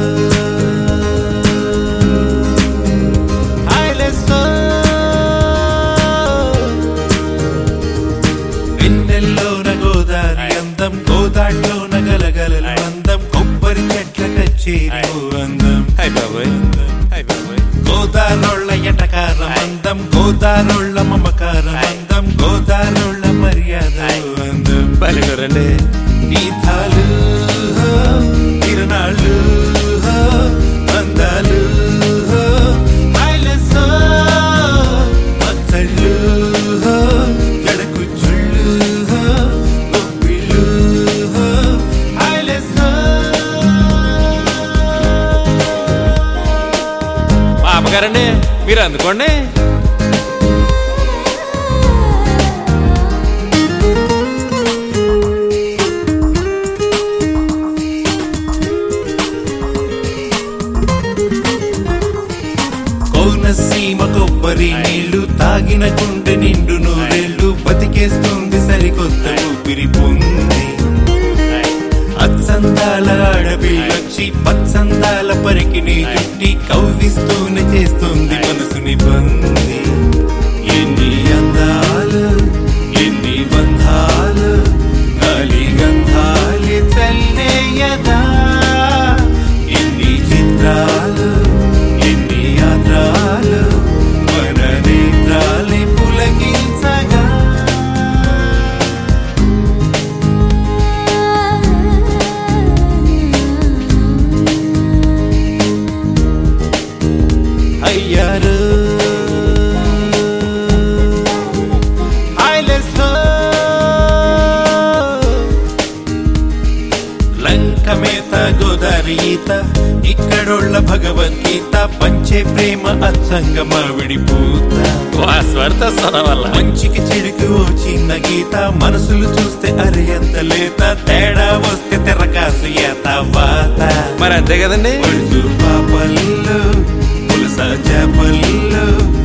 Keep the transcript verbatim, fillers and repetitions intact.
వెన్నెల్లోన గోదారి అందం, గోదాట్లోన గలగలల అందం, కొబ్బరి చెట్ల కచ్చేరి అందం. గోదారోళ్ళ ఎటకారం అందం, గోదారోళ్ళ మమకారం అందం, గోదారోళ్ళ మర్యాద అందం. పలుకురండి గీతాలు తిరునాళ్ళు అందాలు పచ్చళ్ళు జడకుచ్చుళ్ళు గొప్పిళ్ళు పాపగారండి మీరు అందుకోండి. కోనసీమ కొబ్బరి నీళ్లు తాగిన గుండె నిండు నూరేళ్లు బతికేస్తుంది సరికొత్త ఊపిరి పొంది. అచ్చందాల ఆడపిల్లొచ్చి పచ్చందాల పరికిని చుట్టి కవ్విస్తూనే చేస్తుంది మనసుని బంది. ఎన్ని అందాలు ఎన్ని బంధాలు గాలి గంధాలి చల్లేయదా, ఎన్ని చిత్రాలు ఎన్ని యాత్రాలు మన నేత్రాలి పులకించగా. అయ్యారు లంకమేత గోదారి ఈత, ఇక్కడోళ్ళ భగవద్గీత, పంచే ప్రేమ అచ్చంగ మావిడి పూత. వల్ల మంచికి చెడుకు ఓ చిన్న గీత, మనసులు చూస్తే అరే ఎంత లేత, తేడా వస్తే తెరకాసు ఏత వాత. మరి అంతే కదండి. పాపల్లో పులస చేపల్లో